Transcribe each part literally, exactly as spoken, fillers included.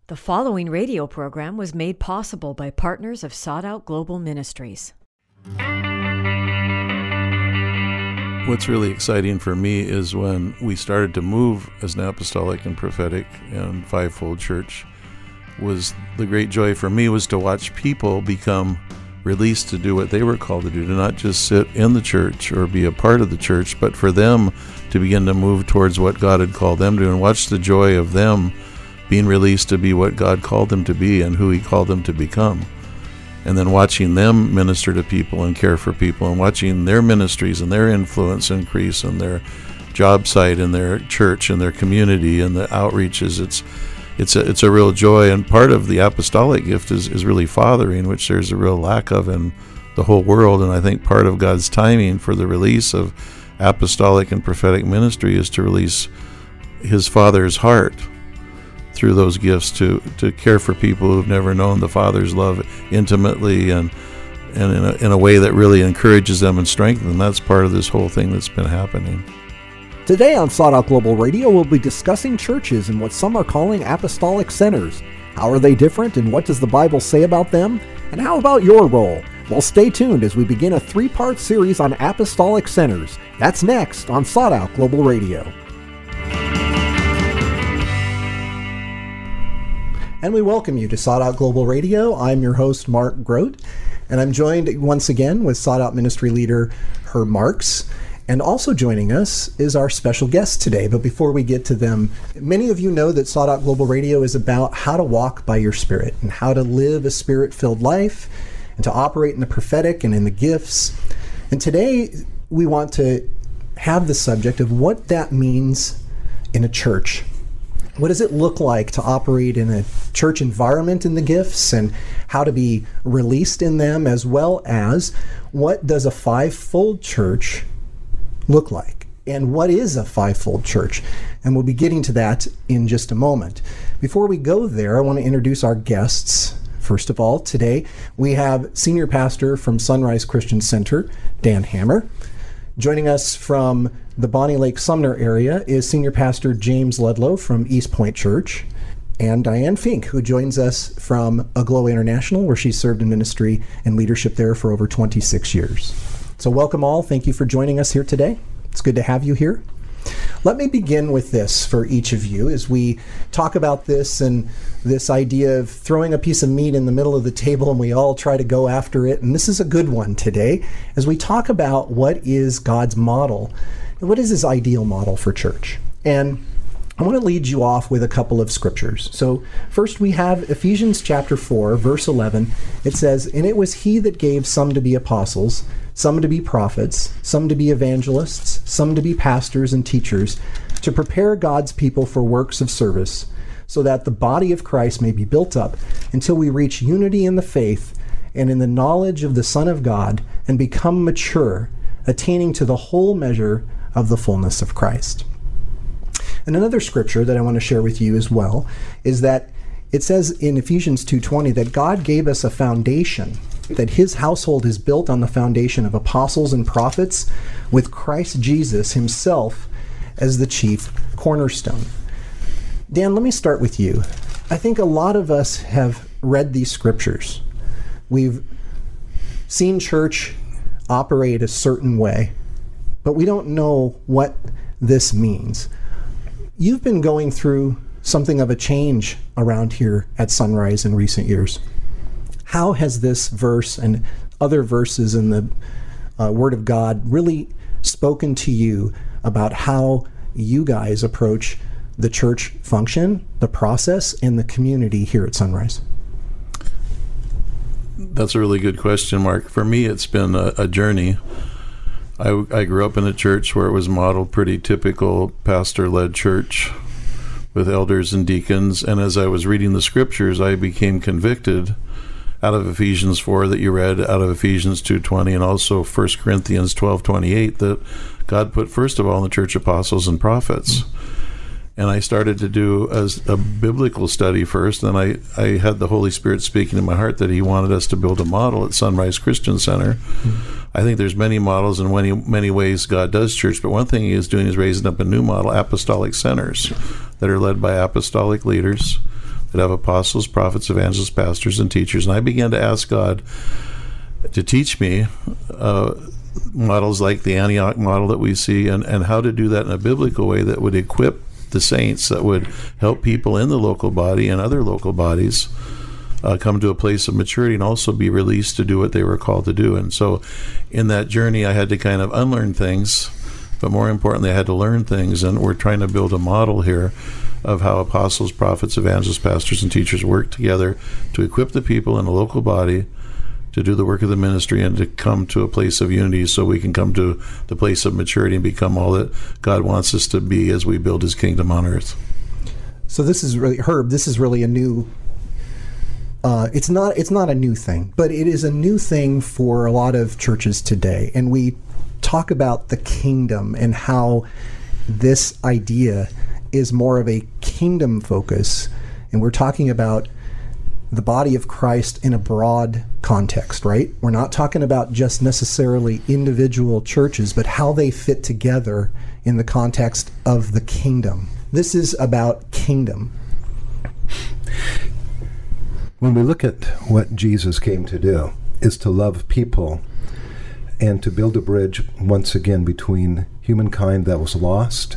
The following radio program was made possible by partners of Sought Out Global Ministries. What's really exciting for me is when we started to move as an apostolic and prophetic and fivefold church, was the great joy for me was to watch people become released to do what they were called to do, to not just sit in the church or be a part of the church, but for them to begin to move towards what God had called them to do, and watch the joy of them being released to be what God called them to be and who He called them to become. And then watching them minister to people and care for people, and watching their ministries and their influence increase and their job site and their church and their community and the outreaches. It's it's a, it's a real joy. And part of the apostolic gift is, is really fathering, which there's a real lack of in the whole world. And I think part of God's timing for the release of apostolic and prophetic ministry is to release His Father's heart through those gifts to, to care for people who've never known the Father's love intimately and and in a, in a way that really encourages them and strengthens them. That's part of this whole thing that's been happening. Today on Sought Out Global Radio, we'll be discussing churches and what some are calling apostolic centers. How are they different, and what does the Bible say about them? And how about your role? Well, stay tuned as we begin a three-part series on apostolic centers. That's next on Sought Out Global Radio. And we welcome you to Sought Out Global Radio. I'm your host, Mark Grote, and I'm joined once again with Sought Out Ministry Leader Herb Marks. And also joining us is our special guest today. But before we get to them, many of you know that Sought Out Global Radio is about how to walk by your Spirit and how to live a Spirit-filled life and to operate in the prophetic and in the gifts. And today we want to have the subject of what that means in a church. What does it look like to operate in a church environment in the gifts, and how to be released in them, as well as what does a fivefold church look like? And what is a fivefold church? And we'll be getting to that in just a moment. Before we go there, I want to introduce our guests. First of all, today we have Senior Pastor from Sunrise Christian Center, Dan Hammer. Joining us from the Bonnie Lake Sumner area is Senior Pastor James Ludlow from East Point Church, and Diane Fink, who joins us from Aglow International, where she served in ministry and leadership there for over twenty-six years. So welcome all. Thank you for joining us here today. It's good to have you here. Let me begin with this for each of you as we talk about this and this idea of throwing a piece of meat in the middle of the table and we all try to go after it. And this is a good one today as we talk about what is God's model and what is His ideal model for church. And I want to lead you off with a couple of scriptures. So first we have Ephesians chapter four, verse eleven. It says, "And it was He that gave some to be apostles, some to be prophets, some to be evangelists, some to be pastors and teachers, to prepare God's people for works of service, so that the body of Christ may be built up until we reach unity in the faith and in the knowledge of the Son of God, and become mature, attaining to the whole measure of the fullness of Christ." And another scripture that I want to share with you as well is that it says in Ephesians two twenty that God gave us a foundation, that His household is built on the foundation of apostles and prophets, with Christ Jesus Himself as the chief cornerstone. Dan, let me start with you. I think a lot of us have read these scriptures. We've seen church operate a certain way, but we don't know what this means. You've been going through something of a change around here at Sunrise in recent years. How has this verse and other verses in the uh, Word of God really spoken to you about how you guys approach the church function, the process, and the community here at Sunrise? That's a really good question, Mark. For me, it's been a, a journey. I, I grew up in a church where it was modeled pretty typical pastor-led church with elders and deacons, and as I was reading the scriptures, I became convicted out of Ephesians four that you read, out of Ephesians two twenty, and also First Corinthians twelve twenty-eight, that God put first of all in the church apostles and prophets. And I started to do as a biblical study first, and I, I had the Holy Spirit speaking in my heart that He wanted us to build a model at Sunrise Christian Center. Mm-hmm. I think there's many models in many, many ways God does church, but one thing He is doing is raising up a new model, apostolic centers, that are led by apostolic leaders, that have apostles, prophets, evangelists, pastors, and teachers. And I began to ask God to teach me uh, models like the Antioch model that we see, and, and how to do that in a biblical way that would equip the saints, that would help people in the local body and other local bodies uh, come to a place of maturity and also be released to do what they were called to do. And so in that journey, I had to kind of unlearn things, but more importantly, I had to learn things. And we're trying to build a model here of how apostles, prophets, evangelists, pastors, and teachers work together to equip the people in the local body to do the work of the ministry and to come to a place of unity so we can come to the place of maturity and become all that God wants us to be as we build his kingdom on earth. So this is really, Herb, this is really a new, uh, it's not it's not a new thing, but it is a new thing for a lot of churches today. And we talk about the kingdom and how this idea is more of a kingdom focus. And we're talking about the body of Christ in a broad context, right? We're not talking about just necessarily individual churches, but how they fit together in the context of the kingdom. This is about kingdom. When we look at what Jesus came to do, is to love people and to build a bridge once again between humankind that was lost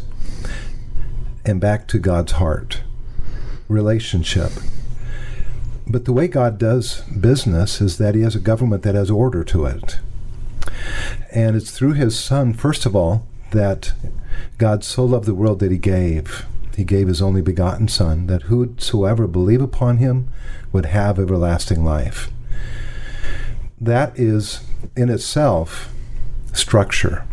and back to God's heart, relationship. But the way God does business is that he has a government that has order to it. And it's through his Son, first of all, that God so loved the world that he gave. He gave his only begotten Son, that whosoever believe upon him would have everlasting life. That is, in itself, structure.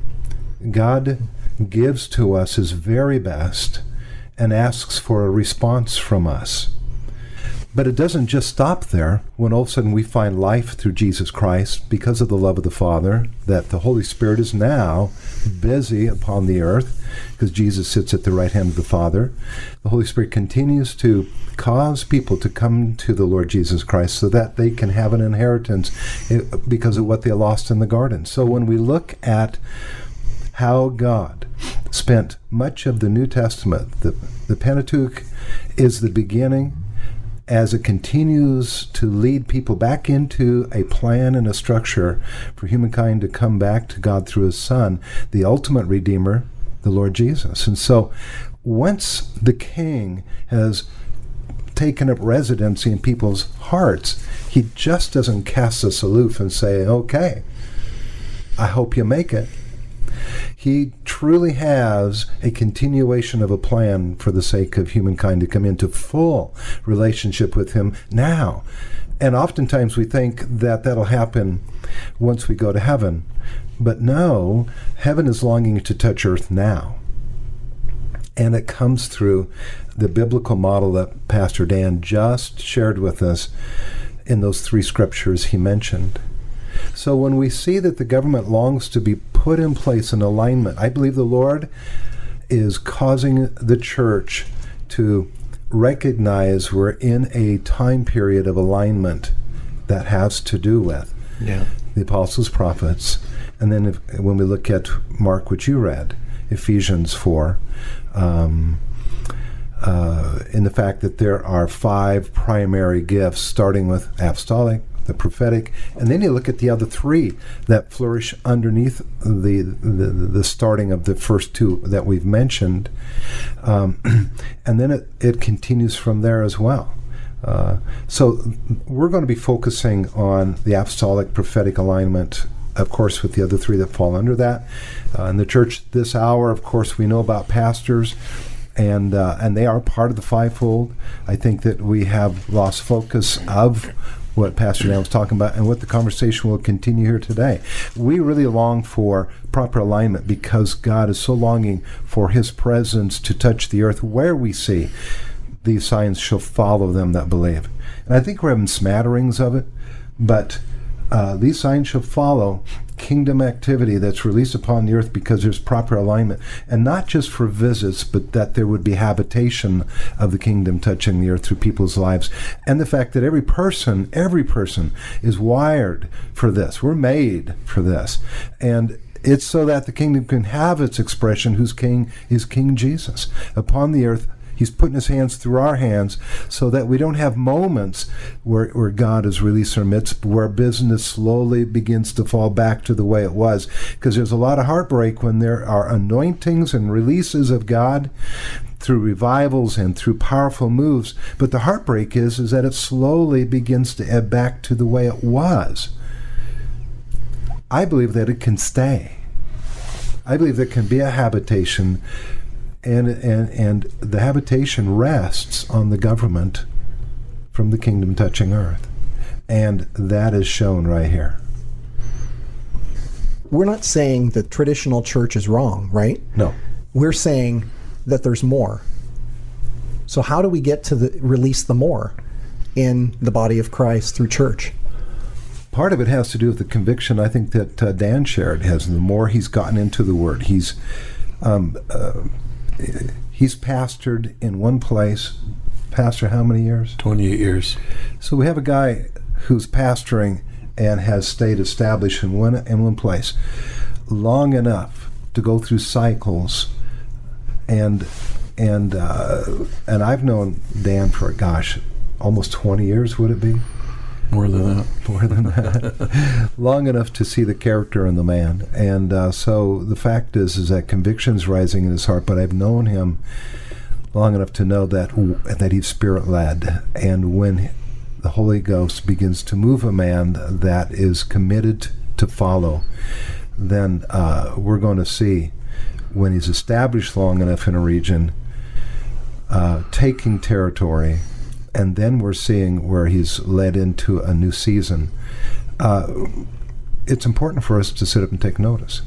God gives to us his very best and asks for a response from us. But it doesn't just stop there. When all of a sudden we find life through Jesus Christ because of the love of the Father, that the Holy Spirit is now busy upon the earth because Jesus sits at the right hand of the Father. The Holy Spirit continues to cause people to come to the Lord Jesus Christ so that they can have an inheritance because of what they lost in the garden. So when we look at how God spent much of the New Testament, the, the Pentateuch is the beginning, as it continues to lead people back into a plan and a structure for humankind to come back to God through his Son, the ultimate Redeemer, the Lord Jesus. And so once the King has taken up residency in people's hearts, he just doesn't cast us aloof and say, okay, I hope you make it. He truly has a continuation of a plan for the sake of humankind to come into full relationship with him now. And oftentimes we think that that'll happen once we go to heaven. But no, heaven is longing to touch earth now. And it comes through the biblical model that Pastor Dan just shared with us in those three scriptures he mentioned. So when we see that the government longs to be put in place in alignment, I believe the Lord is causing the church to recognize we're in a time period of alignment that has to do with yeah. the apostles, prophets, and then if, when we look at Mark, which you read, Ephesians four, um, uh, in the fact that there are five primary gifts, starting with apostolic, the prophetic, and then you look at the other three that flourish underneath the the, the starting of the first two that we've mentioned, um, and then it, it continues from there as well. Uh, so we're going to be focusing on the apostolic prophetic alignment, of course, with the other three that fall under that. Uh, in the church this hour, of course, we know about pastors, and uh, and they are part of the fivefold. I think that we have lost focus of what Pastor Dan was talking about and what the conversation will continue here today. We really long for proper alignment because God is so longing for his presence to touch the earth where we see these signs shall follow them that believe. And I think we're having smatterings of it, but uh, these signs shall follow kingdom activity that's released upon the earth because there's proper alignment, and not just for visits, but that there would be habitation of the kingdom touching the earth through people's lives, and the fact that every person, every person is wired for this. We're made for this, and it's so that the kingdom can have its expression, whose king is King Jesus upon the earth. He's putting his hands through our hands so that we don't have moments where, where God is released in our midst, where business slowly begins to fall back to the way it was. Because there's a lot of heartbreak when there are anointings and releases of God through revivals and through powerful moves. But the heartbreak is, is that it slowly begins to ebb back to the way it was. I believe that it can stay. I believe there can be a habitation, and and and the habitation rests on the government from the kingdom touching earth. And that is shown right here. We're not saying that traditional church is wrong, right? No. We're saying that there's more. So how do we get to the, release the more in the body of Christ through church? Part of it has to do with the conviction I think that uh, Dan shared. Has the more he's gotten into the Word, he's um, uh, he's pastored in one place. Pastor, how many years? twenty-eight years. So we have a guy who's pastoring and has stayed established in one in one place long enough to go through cycles, and and uh, and I've known Dan for gosh, almost twenty years. Would it be? More than that. More than that. Long enough to see the character in the man. And uh, so the fact is, is that conviction's rising in his heart, but I've known him long enough to know that that he's Spirit-led. And when the Holy Ghost begins to move a man that is committed to follow, then uh, we're going to see, when he's established long enough in a region, uh, taking territory. And then we're seeing where he's led into a new season. Uh, it's important for us to sit up and take notice.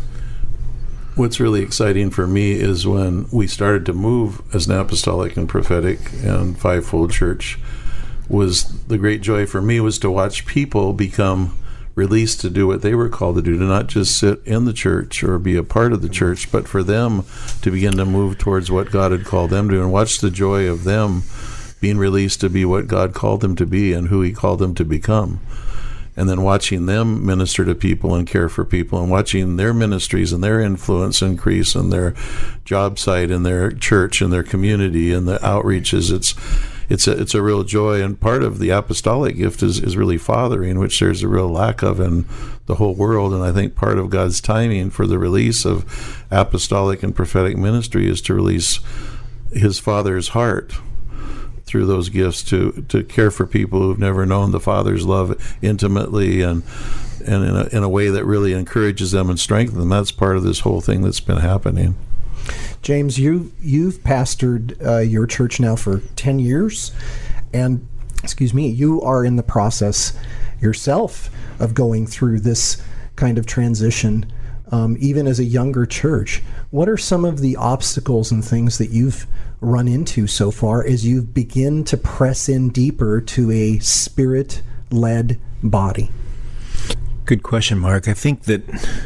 What's really exciting for me is when we started to move as an apostolic and prophetic and fivefold church, was the great joy for me was to watch people become released to do what they were called to do, to not just sit in the church or be a part of the church, but for them to begin to move towards what God had called them to do, and watch the joy of them being released to be what God called them to be and who he called them to become. And then watching them minister to people and care for people, and watching their ministries and their influence increase in their job site and their church and their community and the outreaches. It's it's a, it's a real joy. And part of the apostolic gift is, is really fathering, which there's a real lack of in the whole world. And I think part of God's timing for the release of apostolic and prophetic ministry is to release his Father's heart through those gifts to to care for people who've never known the Father's love intimately, and and in a, in a way that really encourages them and strengthens them. That's part of this whole thing that's been happening. James, you you've pastored uh, your church now for ten years, and excuse me, you are in the process yourself of going through this kind of transition, um, even as a younger church. What are some of the obstacles and things that you've run into so far as you begin to press in deeper to a Spirit-led body? Good question, Mark. I think that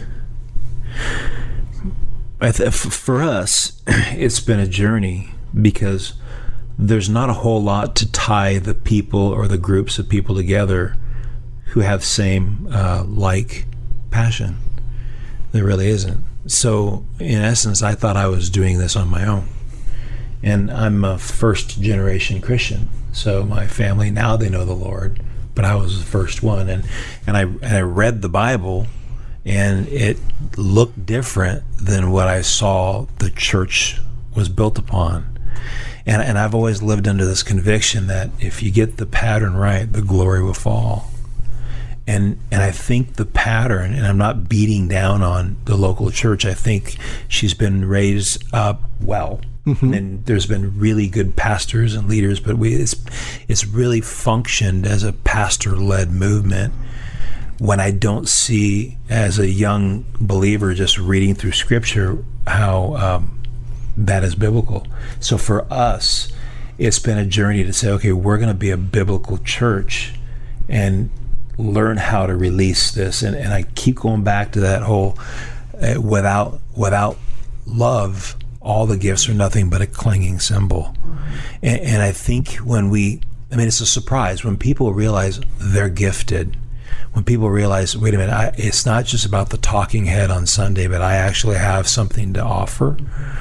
I th- for us, it's been a journey, because there's not a whole lot to tie the people or the groups of people together who have same uh, like passion. There really isn't. So in essence, I thought I was doing this on my own. And I'm a first generation Christian. So my family, now they know the Lord, but I was the first one. And, and I and I read the Bible, and it looked different than what I saw the church was built upon. And and I've always lived under this conviction that if you get the pattern right, the glory will fall. And and I think the pattern, and I'm not beating down on the local church, I think she's been raised up well. Mm-hmm. And there's been really good pastors and leaders, but we it's it's really functioned as a pastor-led movement, when I don't see, as a young believer just reading through Scripture, how um, that is biblical. So for us, it's been a journey to say, okay, we're going to be a biblical church and learn how to release this. And, and I keep going back to that whole uh, without without love, all the gifts are nothing but a clanging cymbal. And, and I think when we, I mean, it's a surprise when people realize they're gifted. When people realize, wait a minute, I, it's not just about the talking head on Sunday, but I actually have something to offer.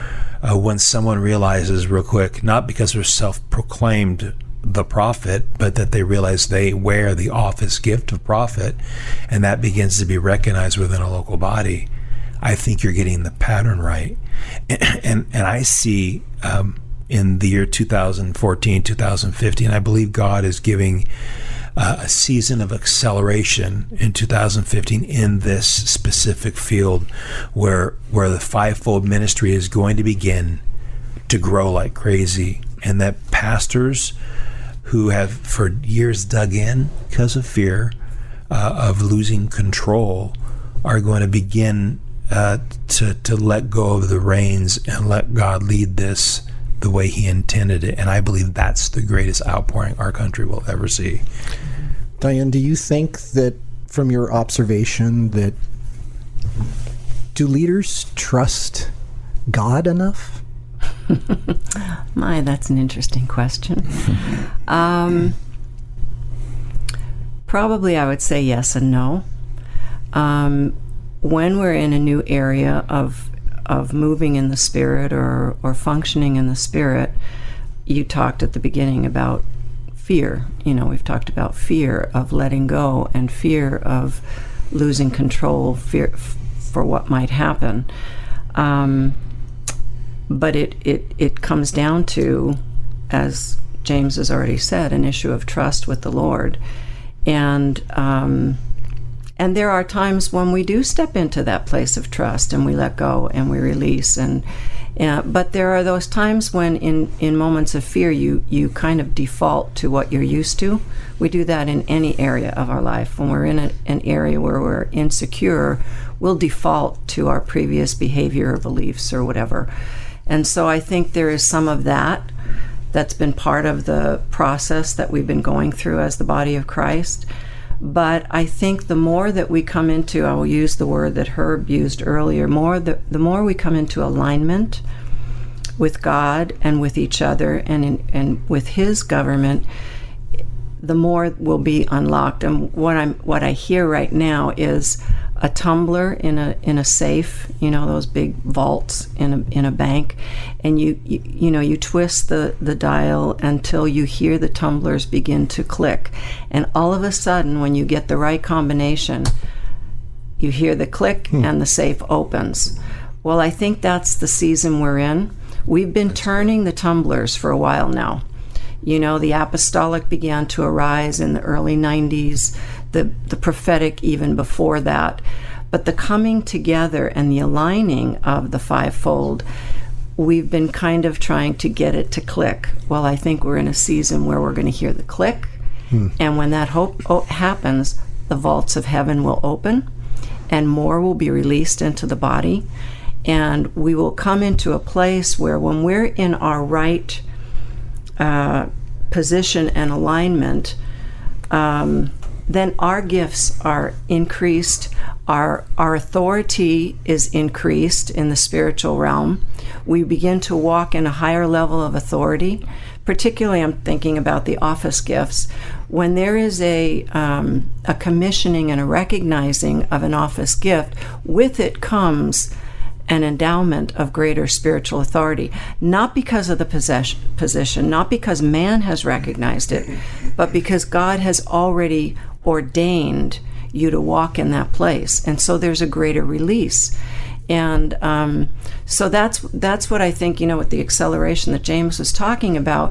uh, when someone realizes real quick, not because they're self-proclaimed the prophet, but that they realize they wear the office gift of prophet, and that begins to be recognized within a local body, I think you're getting the pattern right. And and, and I see um, in the year two thousand fourteen, two thousand fifteen, I believe God is giving uh, a season of acceleration in two thousand fifteen in this specific field where where the fivefold ministry is going to begin to grow like crazy, and that pastors who have for years dug in because of fear uh, of losing control are going to begin uh, to to let go of the reins and let God lead this the way He intended it. And I believe that's the greatest outpouring our country will ever see. Diane, do you think that from your observation that do leaders trust God enough? My, that's an interesting question. um, probably I would say yes and no. Um, when we're in a new area of of moving in the Spirit or, or functioning in the Spirit, you talked at the beginning about fear. You know, we've talked about fear of letting go and fear of losing control, fear f- for what might happen. Um, but it, it, it comes down to, as James has already said, an issue of trust with the Lord. And um, and there are times when we do step into that place of trust and we let go and we release. And uh, but there are those times when in, in moments of fear you, you kind of default to what you're used to. We do that in any area of our life. When we're in a, an area where we're insecure, we'll default to our previous behavior or beliefs or whatever. And so I think there is some of that that's been part of the process that we've been going through as the body of Christ. But I think the more that we come into, I will use the word that Herb used earlier, more the, the more we come into alignment with God and with each other and in, and with His government, the more will be unlocked. And what I'm what I hear right now is a tumbler in a in a safe, you know, those big vaults in a in a bank, and you you, you know you twist the, the dial until you hear the tumblers begin to click, and all of a sudden, when you get the right combination, you hear the click hmm. and the safe opens. Well, I think that's the season we're in. We've been turning the tumblers for a while now. You know, the apostolic began to arise in the early nineties, the, the prophetic even before that. But the coming together and the aligning of the fivefold, we've been kind of trying to get it to click. Well, I think we're in a season where we're going to hear the click. Hmm. And when that hope oh, happens, the vaults of heaven will open and more will be released into the body. And we will come into a place where when we're in our right Uh, position and alignment, um, then our gifts are increased, our our authority is increased in the spiritual realm. We begin to walk in a higher level of authority. Particularly, I'm thinking about the office gifts. When there is a um, a commissioning and a recognizing of an office gift, with it comes an endowment of greater spiritual authority, not because of the possession, position, not because man has recognized it, but because God has already ordained you to walk in that place. And so there's a greater release. And um, so that's that's what I think, you know, with the acceleration that James was talking about,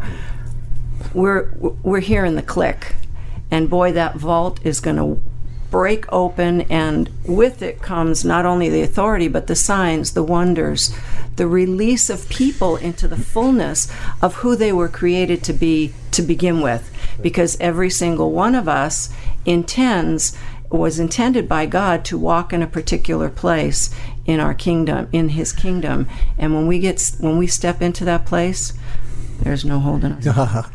we're, we're here in the click. And boy, that vault is going to break open, and with it comes not only the authority, but the signs, the wonders, the release of people into the fullness of who they were created to be to begin with. Because every single one of us intends, was intended by God to walk in a particular place in our kingdom, in His kingdom. And when we get, when we step into that place, there's no holding us.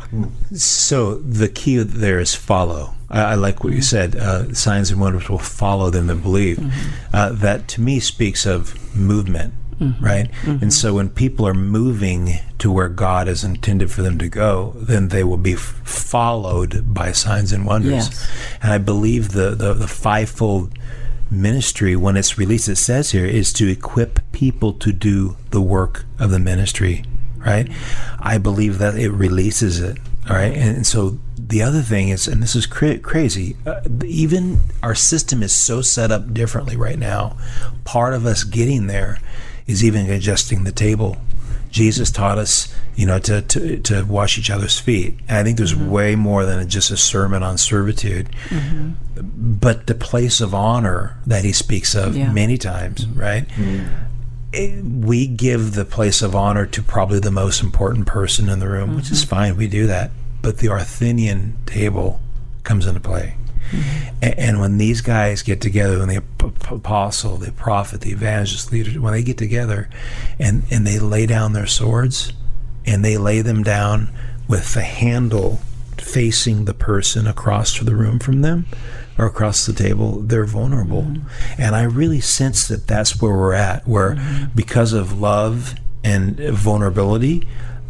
So the key there is follow. I, I like what you said. Uh, signs and wonders will follow them that believe. Mm-hmm. Uh, that to me speaks of movement, mm-hmm. right? Mm-hmm. And so when people are moving to where God has intended for them to go, then they will be f- followed by signs and wonders. Yes. And I believe the, the, the fivefold ministry, when it's released, it says here, is to equip people to do the work of the ministry, right? I believe that it releases it, all right? And so the other thing is, and this is cra- crazy, uh, even our system is so set up differently right now. Part of us getting there is even adjusting the table. Jesus taught us, you know, to, to, to wash each other's feet. And I think there's mm-hmm. way more than just a sermon on servitude. Mm-hmm. But the place of honor that he speaks of yeah. many times, right? Mm-hmm. It, we give the place of honor to probably the most important person in the room, mm-hmm. which is fine. We do that. But the Arthenian table comes into play. Mm-hmm. And, and when these guys get together, when the ap- apostle, the prophet, the evangelist, leader, when they get together and, and they lay down their swords, and they lay them down with the handle facing the person across the room from them or across the table, they're vulnerable. Mm-hmm. And I really sense that that's where we're at, where mm-hmm. because of love and vulnerability,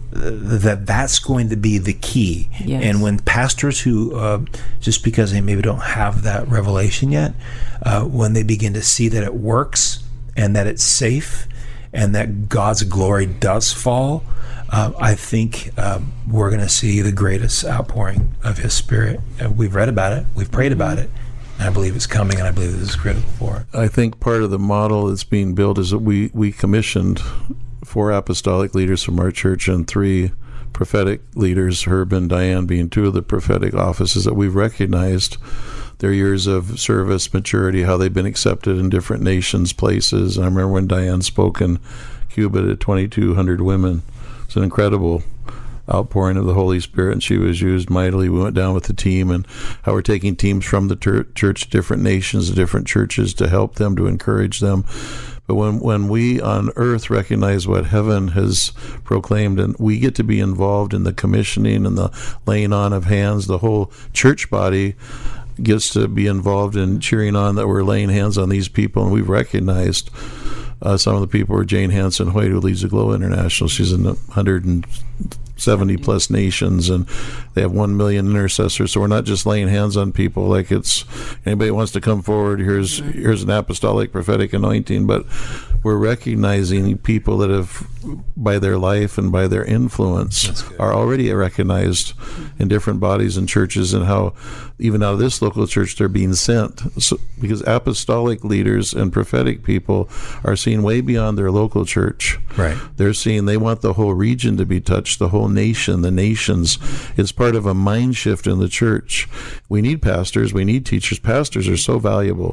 that that's going to be the key. Yes. And when pastors who, uh, just because they maybe don't have that revelation yet, uh, when they begin to see that it works and that it's safe and that God's glory does fall, uh, I think uh, we're going to see the greatest outpouring of His Spirit. Uh, we've read about it, we've prayed mm-hmm. about it, and I believe it's coming, and I believe this is critical for it. I think part of the model that's being built is that we, we commissioned four apostolic leaders from our church and three prophetic leaders, Herb and Diane being two of the prophetic offices that we've recognized their years of service, maturity, how they've been accepted in different nations, places. And I remember when Diane spoke in Cuba to twenty-two hundred women. It's an incredible outpouring of the Holy Spirit, and she was used mightily. We went down with the team, and how we're taking teams from the ter- church, different nations, different churches, to help them, to encourage them. But when, when we on earth recognize what heaven has proclaimed, and we get to be involved in the commissioning and the laying on of hands, the whole church body gets to be involved in cheering on that we're laying hands on these people. And we've recognized uh, some of the people are Jane Hansen Hoyt, who leads the Glow International. She's in one hundred seventy plus nations, and they have one million intercessors. So we're not just laying hands on people like it's anybody wants to come forward, here's here's an apostolic prophetic anointing, but we're recognizing people that have, by their life and by their influence, are already recognized in different bodies and churches, and how even out of this local church they're being sent. So, because apostolic leaders and prophetic people are seeing way beyond their local church. Right. They're seeing they want the whole region to be touched, the whole nation, the nations. It's part of a mind shift in the church. We need pastors, we need teachers. Pastors are so valuable.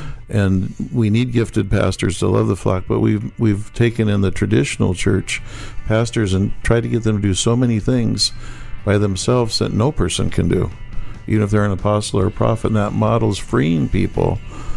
And we need gifted pastors to love the flock, but we've we've taken in the traditional church pastors and tried to get them to do so many things by themselves that no person can do, even if they're an apostle or a prophet. And that model's freeing people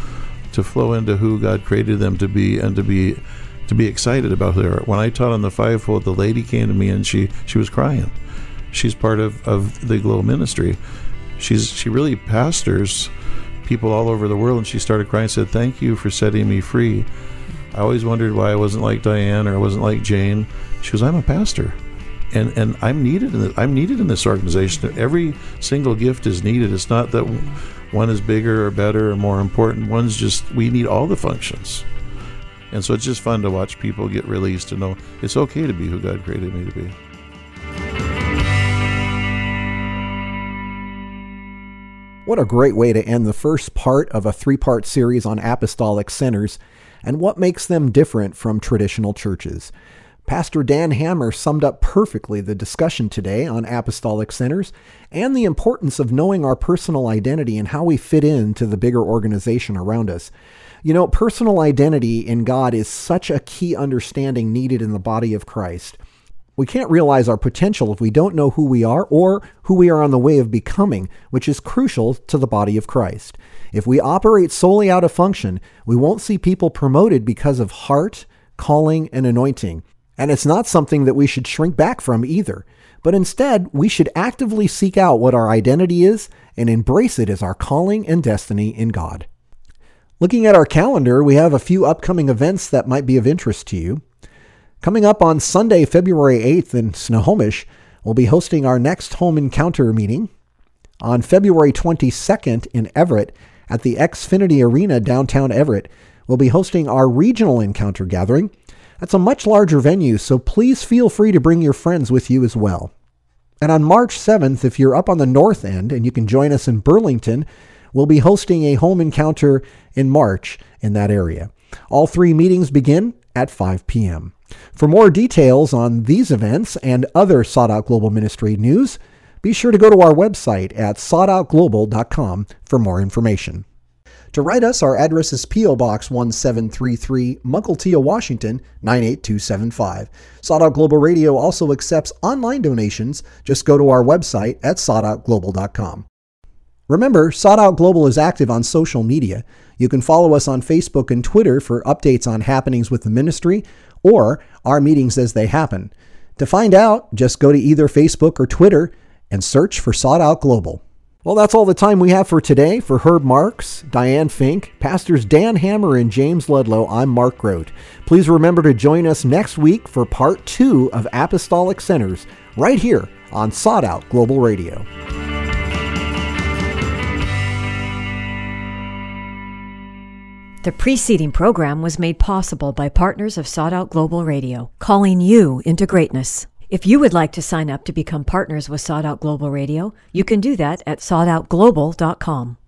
to flow into who God created them to be, and to be to be excited about who they are. When I taught on the fivefold, the lady came to me and she she was crying. She's part of, of the Glow ministry. She's she really pastors people all over the world, and she started crying and said, "Thank you for setting me free. I always wondered why I wasn't like Diane or I wasn't like Jane." She goes, "I'm a pastor, and and I'm needed in this, I'm needed in this organization. Every single gift is needed. It's not that one is bigger or better or more important. One's just, we need all the functions." And so it's just fun to watch people get released, to know it's okay to be who God created me to be. What a great way to end the first part of a three-part series on apostolic centers and what makes them different from traditional churches. Pastor Dan Hammer summed up perfectly the discussion today on apostolic centers and the importance of knowing our personal identity and how we fit into the bigger organization around us. You know, personal identity in God is such a key understanding needed in the body of Christ. We can't realize our potential if we don't know who we are or who we are on the way of becoming, which is crucial to the body of Christ. If we operate solely out of function, we won't see people promoted because of heart, calling, and anointing. And it's not something that we should shrink back from either. But instead, we should actively seek out what our identity is and embrace it as our calling and destiny in God. Looking at our calendar, we have a few upcoming events that might be of interest to you. Coming up on Sunday, February eighth in Snohomish, we'll be hosting our next Home Encounter meeting. On February twenty-second in Everett, at the Xfinity Arena downtown Everett, we'll be hosting our regional encounter gathering. That's a much larger venue, so please feel free to bring your friends with you as well. And on March seventh, if you're up on the north end and you can join us in Burlington, we'll be hosting a home encounter in March in that area. All three meetings begin at five p.m. For more details on these events and other Sought Out Global Ministry news, be sure to go to our website at sought out global dot com for more information. To write us, our address is P O. Box one seven three three, Mukilteo, Washington, nine eight two seven five. Sought Out Global Radio also accepts online donations. Just go to our website at sought out global dot com. Remember, Sought Out Global is active on social media. You can follow us on Facebook and Twitter for updates on happenings with the ministry or our meetings as they happen. To find out, just go to either Facebook or Twitter and search for Sought Out Global. Well, that's all the time we have for today. For Herb Marks, Diane Fink, Pastors Dan Hammer and James Ludlow, I'm Mark Grote. Please remember to join us next week for part two of Apostolic Centers, right here on Sought Out Global Radio. The preceding program was made possible by partners of Sought Out Global Radio, calling you into greatness. If you would like to sign up to become partners with Sought Out Global Radio, you can do that at sought out global dot com.